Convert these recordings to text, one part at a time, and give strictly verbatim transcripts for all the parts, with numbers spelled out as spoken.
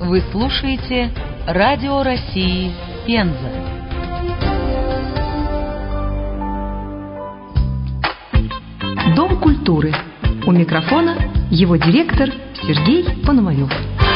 Вы слушаете Радио России Пенза. Дом культуры. У микрофона его директор Сергей Пономарев.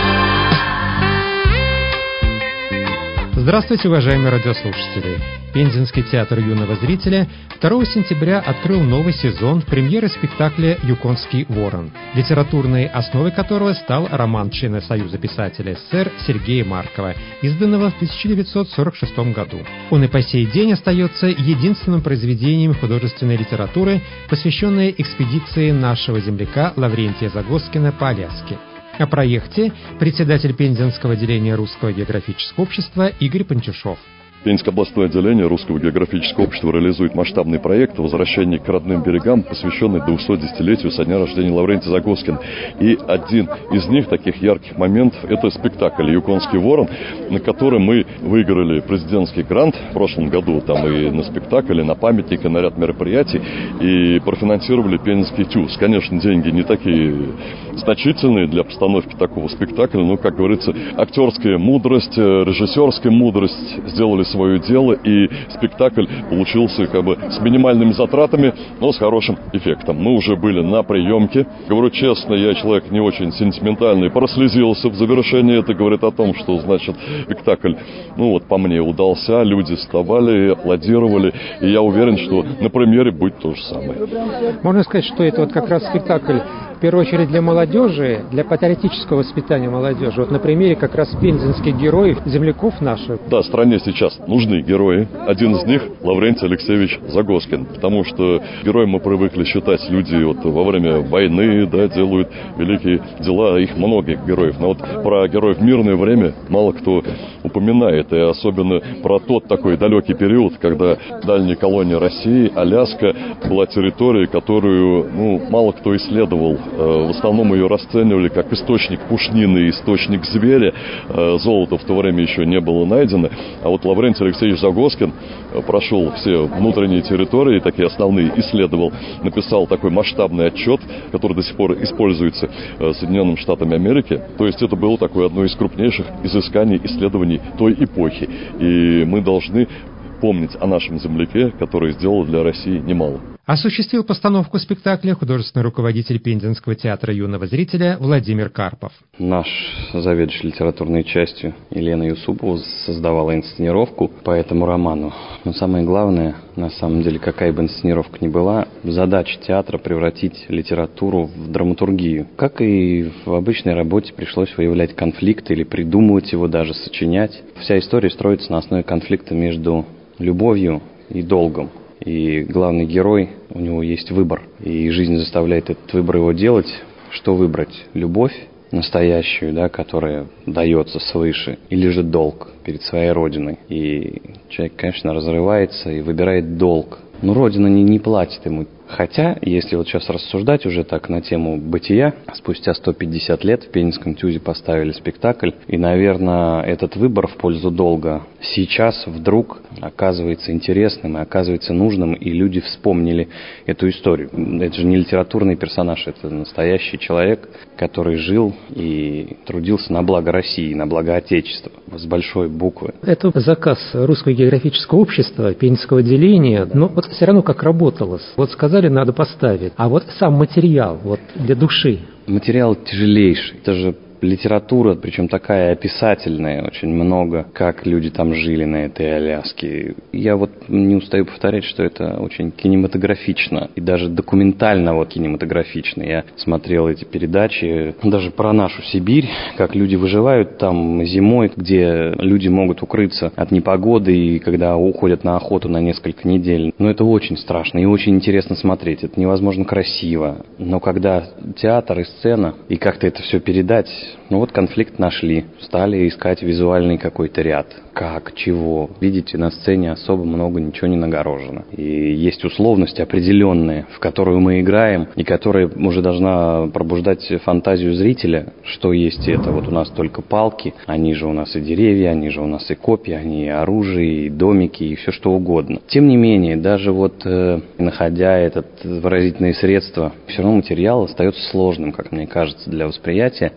Здравствуйте, уважаемые радиослушатели! Пензенский театр юного зрителя второго сентября открыл новый сезон премьеры спектакля «Юконский ворон», литературной основой которого стал роман члена Союза писателей СССР Сергея Маркова, изданного в тысяча девятьсот сорок шестом году. Он и по сей день остается единственным произведением художественной литературы, посвященной экспедиции нашего земляка Лаврентия Загоскина по Аляске. О проекте председатель Пензенского отделения Русского географического общества Игорь Пантюшов. Пензенское областное отделение Русского географического общества реализует масштабный проект «Возвращение к родным берегам», посвященный двухсотдесятилетию со дня рождения Лаврентия Загоскина. И один из них, таких ярких моментов, это спектакль «Юконский ворон», на который мы выиграли президентский грант в прошлом году. Там и на спектакль, и на памятник, и на ряд мероприятий. И профинансировали Пензенский ТЮЗ. Конечно, деньги не такие значительные для постановки такого спектакля, но, как говорится, актерская мудрость, режиссерская мудрость сделали свое дело, и спектакль получился как бы с минимальными затратами, но с хорошим эффектом. Мы уже были на приемке. Говорю честно, я человек не очень сентиментальный, прослезился в завершении. Это говорит о том, что, значит, спектакль, ну вот по мне, удался. Люди вставали, аплодировали, и я уверен, что на премьере будет то же самое. Можно сказать, что это вот как раз спектакль в первую очередь для молодежи, для патриотического воспитания молодежи. Вот на примере как раз пензенских героев, земляков наших. Да, стране сейчас нужны герои. Один из них Лаврентий Алексеевич Загоскин, потому что героем мы привыкли считать люди вот во время войны, да, делают великие дела, их много героев. Но вот про героев в мирное время мало кто упоминает, и особенно про тот такой далекий период, когда дальняя колония России, Аляска, была территорией, которую, ну, мало кто исследовал. В основном ее расценивали как источник пушнины, источник зверя. Золото в то время еще не было найдено. А вот Лаврентий Алексеевич Загоскин прошел все внутренние территории, такие основные исследовал, написал такой масштабный отчет, который до сих пор используется Соединенными Штатами Америки. То есть это было такое одно из крупнейших изысканий, исследований той эпохи. И мы должны помнить о нашем земляке, который сделал для России немало. Осуществил постановку спектакля художественный руководитель Пензенского театра юного зрителя Владимир Карпов. Наш заведующий литературной частью Елена Юсупова создавала инсценировку по этому роману. Но самое главное, на самом деле, какая бы инсценировка ни была, задача театра превратить литературу в драматургию. Как и в обычной работе, пришлось выявлять конфликт или придумывать его, даже сочинять. Вся история строится на основе конфликта между любовью и долгом. И главный герой, у него есть выбор, и жизнь заставляет этот выбор его делать. Что выбрать? Любовь настоящую, да, которая дается свыше, или же долг перед своей родиной? И человек, конечно, разрывается и выбирает долг. Но родина не, не платит ему. Хотя, если вот сейчас рассуждать уже так на тему бытия, спустя сто пятьдесят лет в Пензенском ТЮЗе поставили спектакль, и, наверное, этот выбор в пользу долга сейчас вдруг оказывается интересным и оказывается нужным, и люди вспомнили эту историю. Это же не литературный персонаж, это настоящий человек, который жил и трудился на благо России, на благо Отечества, с большой буквы. Это заказ Русского географического общества, Пензенского отделения, но вот все равно как работалось. Вот сказали, надо поставить. А вот сам материал, вот для души. Материал тяжелейший. Это же литература, причем такая описательная, очень много, как люди там жили на этой Аляске. Я вот не устаю повторять, что это очень кинематографично, и даже документально вот кинематографично. Я смотрел эти передачи, даже про нашу Сибирь, как люди выживают там зимой, где люди могут укрыться от непогоды, и когда уходят на охоту на несколько недель. Но это очень страшно и очень интересно смотреть. Это невозможно красиво. Но когда театр и сцена, и как-то это все передать, ну вот конфликт нашли, стали искать визуальный какой-то ряд. Как, чего. Видите, на сцене особо много ничего не нагорожено. И есть условность определенная, в которую мы играем, и которая уже должна пробуждать фантазию зрителя, что есть это. Вот у нас только палки, они же у нас и деревья, они же у нас и копья, они и оружие, и домики, и все что угодно. Тем не менее, даже вот э, находя это выразительные средства, все равно материал остается сложным, как мне кажется, для восприятия. И очень важно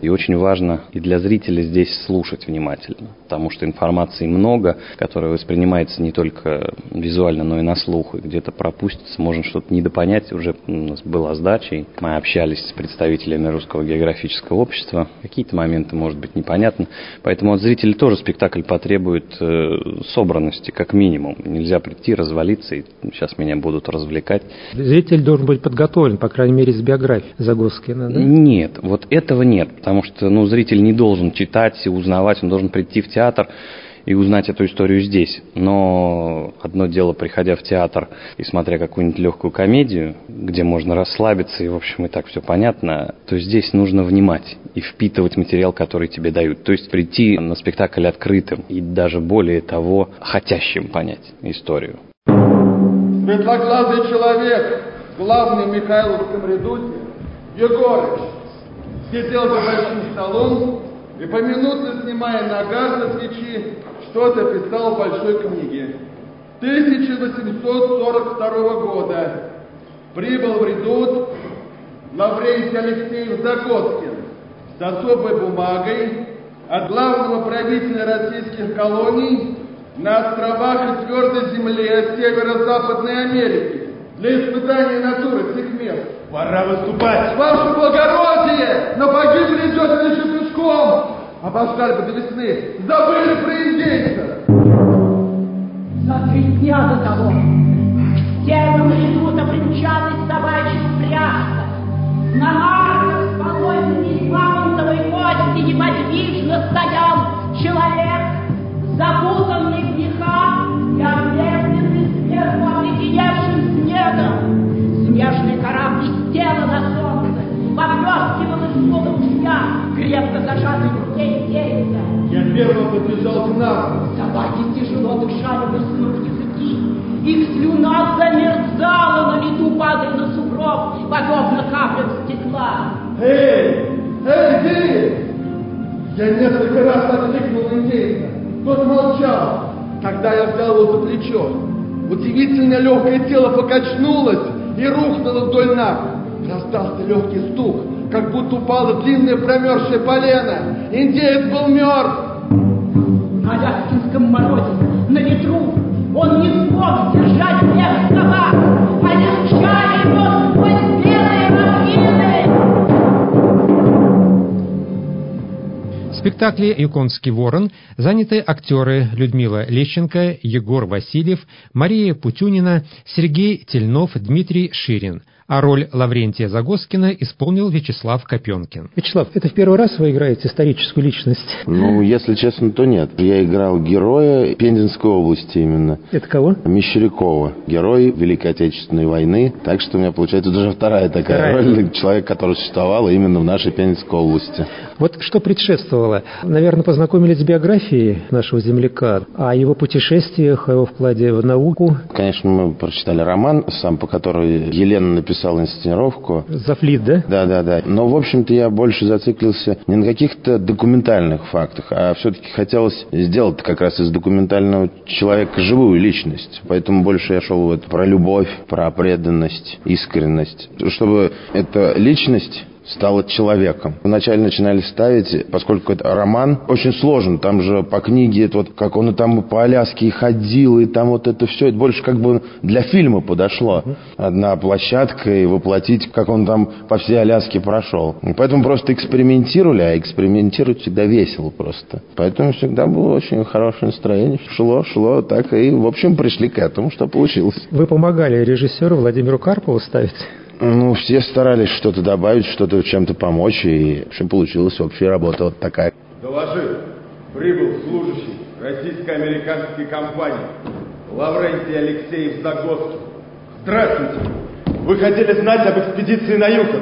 важно и для зрителя здесь слушать внимательно, потому что информации много, которая воспринимается не только визуально, но и на слух, и где-то пропустится, можно что-то недопонять. Уже у нас была сдача, и мы общались с представителями Русского географического общества, какие-то моменты, может быть, непонятны, поэтому от зрителей тоже спектакль потребует э, собранности, как минимум. Нельзя прийти, развалиться, и сейчас меня будут развлекать. Зритель должен быть подготовлен, по крайней мере, с биографией Загоскина, да? Нет, вот этого нет, потому что ну, зритель не должен читать и узнавать, он должен прийти в театр и узнать эту историю здесь. Но одно дело, приходя в театр и смотря какую-нибудь легкую комедию, где можно расслабиться, и, в общем, и так все понятно, то здесь нужно внимать и впитывать материал, который тебе дают. То есть прийти на спектакль открытым и даже более того, хотящим понять историю. Светлоглазый человек, главный в Михайловском редуте, Егорыч, сидел за большим столом и, поминутно снимая нагар со свечи, что-то писал в большой книге. тысяча восемьсот сорок второго года прибыл в редут Лаврентий Алексеевич Загоскин с особой бумагой от главного правителя российских колоний на островах и твердой земле Северо-Западной Америки для испытания натуры всех мест. Пора выступать! Ваше благородие! Но погибли идете еще пешком! Обождали бы до весны! Забыли про индейца! За три дня до того к стенам редута примчалась собачья упряжка. На нарках с полоснами из мамонтовой кости неподвижно стоял человек, закутанный в меха и облепленный сверху обледеневшим снегом. Снежный корабль летела на солнце, поблескивала ствол ружья, крепко зажатый в руке индейца. Я первым подбежал к нам. Собаки тяжело дышали, высунув языки. Их слюна замерзала на лету, падая на сугроб, подобно каплям стекла. Эй! Эй, где? Я несколько раз окликнул индейца. Тот молчал. Тогда я взял его за плечо. Удивительно легкое тело покачнулось и рухнуло вдоль ног. Раздался легкий стук, как будто упало длинное промерзшее полено. Индеец был мертв. На аляскинском морозе, на ветру, он не смог держать всех собак. Они мчали его сквозь белые равнины. В спектакле «Юконский ворон» заняты актеры Людмила Лещенко, Егор Васильев, Мария Путюнина, Сергей Тельнов, Дмитрий Ширин. А роль Лаврентия Загоскина исполнил Вячеслав Копенкин. Вячеслав, это в первый раз вы играете историческую личность? Ну, если честно, то нет. Я играл героя Пензенской области именно. Это кого? Мещерякова. Герой Великой Отечественной войны. Так что у меня получается уже вторая такая вторая. роль. Человек, который существовал именно в нашей Пензенской области. Вот что предшествовало? Наверное, познакомились с биографией нашего земляка, о его путешествиях, о его вкладе в науку. Конечно, мы прочитали роман, сам по которому Елена написала писал инсценировку. Зафлит, да? Да, да, да. Но, в общем-то, я больше зациклился не на каких-то документальных фактах, а все-таки хотелось сделать как раз из документального человека живую личность. Поэтому больше я шел вот про любовь, про преданность, искренность. Чтобы эта личность стала человеком. Вначале начинали ставить, поскольку это роман, очень сложно. Там же по книге, это вот как он и там по Аляске и ходил, и там вот это все, это больше как бы для фильма подошло. Одна площадка, и воплотить, как он там по всей Аляске прошел. И поэтому просто экспериментировали, а экспериментировать всегда весело просто. Поэтому всегда было очень хорошее настроение. Шло, шло, так, и, в общем, пришли к этому, что получилось. Вы помогали режиссеру Владимиру Карпову ставить? Ну, все старались что-то добавить, что-то чем-то помочь, и в общем получилась общая работа вот такая. Доложи, прибыл служащий российско-американской компании Лаврентий Алексеев Загоскин. Здравствуйте. Вы хотели знать об экспедиции на Юкон?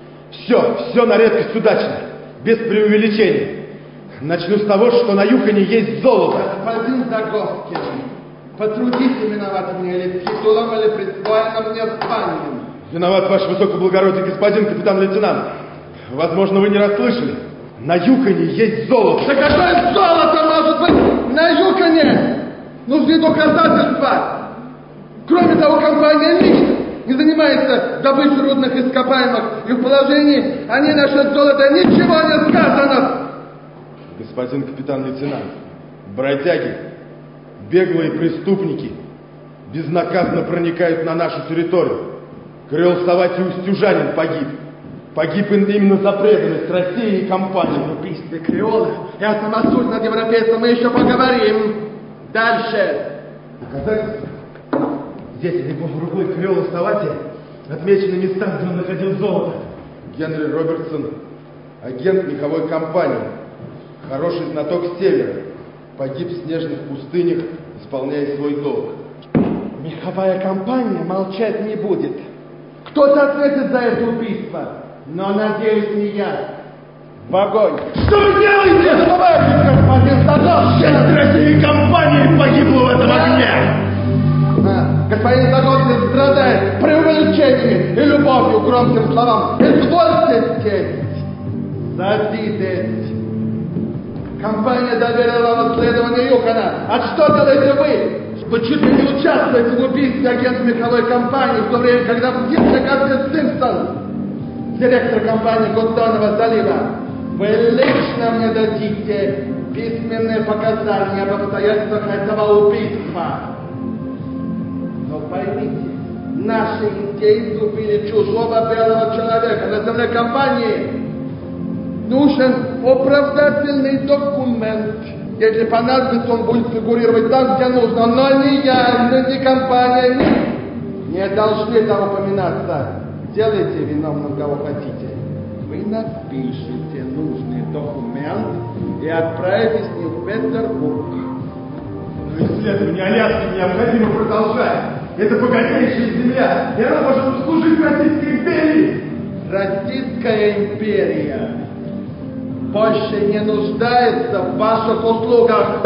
Все, все на редкость удачно, без преувеличений. Начну с того, что на Юконе есть золото. Господин Загоскин, потрудитесь именовать меня или титулом, или присвоенным мне званием. Виноват, ваше высокоблагородие, господин капитан-лейтенант. Возможно, вы не расслышали. На Юконе есть золото. Да какое золото может быть на Юконе? Нужны доказательства. Кроме того, компания «Мишка» не занимается добычей рудных ископаемых, и в положении они насчет золота ничего не сказано. Господин капитан-лейтенант, бродяги, беглые преступники безнаказанно проникают на нашу территорию. Крыловставатель Устюжанин погиб. Погиб именно за преданность России и компании. Об убийстве Креола и о самосуде над европейцем мы еще поговорим. Дальше. Доказательства? Здесь легко в рукой Креола-вставатель отмечены места, где он находил золото. Генри Робертсон, агент меховой компании, хороший знаток севера, погиб в снежных пустынях, исполняя свой долг. Меховая компания молчать не будет. Кто-то ответит за это убийство, но, надеюсь, не я. В огонь! Что вы делаете? Не забывайте, господин Загоскин! Часть России компании погибла в этом огне! А, господин Загоскин страдает преувеличениями и любовью к громким словам. Извольте сесть, садитесь. Компания доверила вам исследование Юкона. А что делаете вы? Вы чуть ли не участвуете в убийстве агента меховой компании, в то время, когда птица Гастин Симпсон, директор компании Гудзонова залива. Вы лично мне дадите письменные показания об обстоятельствах этого убийства. Но поймите, наши индейцы убили чужого белого человека на земле компании. Нужен оправдательный документ. Если понадобится, он будет фигурировать там, где нужно. Но ни я, ни компания, ни не должны там упоминаться. Делайте виновным, кого хотите. Вы напишите нужный документ и отправитесь с ним в Петербург. Но исследование Аляски необходимо продолжать. Это богатейшая земля, и она может служить Российской империи. Российская империя больше не нуждается в ваших услугах.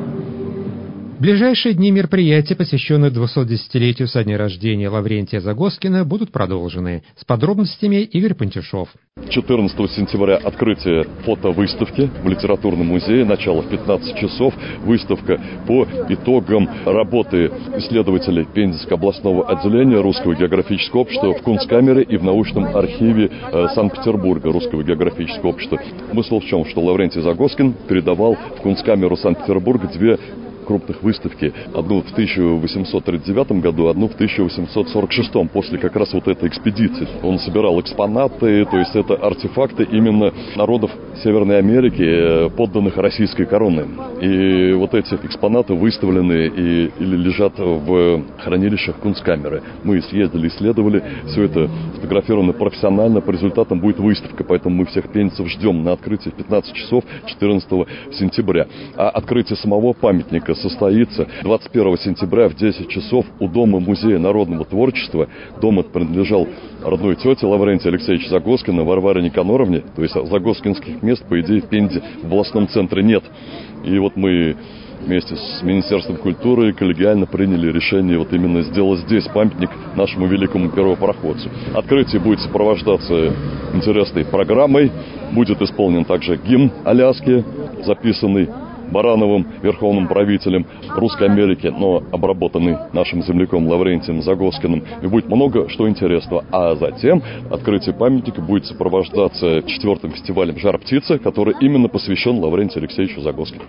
В ближайшие дни мероприятия, посвященные двухсотдесятилетию со дня рождения Лаврентия Загоскина, будут продолжены. С подробностями Игорь Пантюшов. четырнадцатого сентября открытие фотовыставки в Литературном музее. Начало в пятнадцать часов. Выставка по итогам работы исследователей Пензенского областного отделения Русского географического общества в Кунсткамере и в научном архиве э, Санкт-Петербурга Русского географического общества. Смысл в чем? Что Лаврентий Загоскин передавал в Кунсткамеру Санкт-Петербурга две крупных выставки. Одну в тысяча восемьсот тридцать девятом году, одну в тысяча восемьсот сорок шестом, после как раз вот этой экспедиции. Он собирал экспонаты, то есть это артефакты именно народов Северной Америки, подданных российской короны. И вот эти экспонаты выставлены и, или лежат в хранилищах Кунсткамеры. Мы съездили, исследовали, все это сфотографировано профессионально, по результатам будет выставка, поэтому мы всех пензенцев ждем на открытии в пятнадцать часов четырнадцатого сентября. А открытие самого памятника состоится двадцать первого сентября в десять часов у Дома музея народного творчества. Дом этот принадлежал родной тете Лаврентия Алексеевича Загоскина, Варваре Никаноровне. То есть загоскинских мест, по идее, в Пензе в областном центре нет. И вот мы вместе с Министерством культуры коллегиально приняли решение вот именно сделать здесь памятник нашему великому первопроходцу. Открытие будет сопровождаться интересной программой. Будет исполнен также гимн Аляски, записанный Барановым, верховным правителем Русской Америки, но обработанный нашим земляком Лаврентием Загоскиным. И будет много что интересного. А затем открытие памятника будет сопровождаться четвертым фестивалем «Жар-птица», который именно посвящен Лаврентию Алексеевичу Загоскину.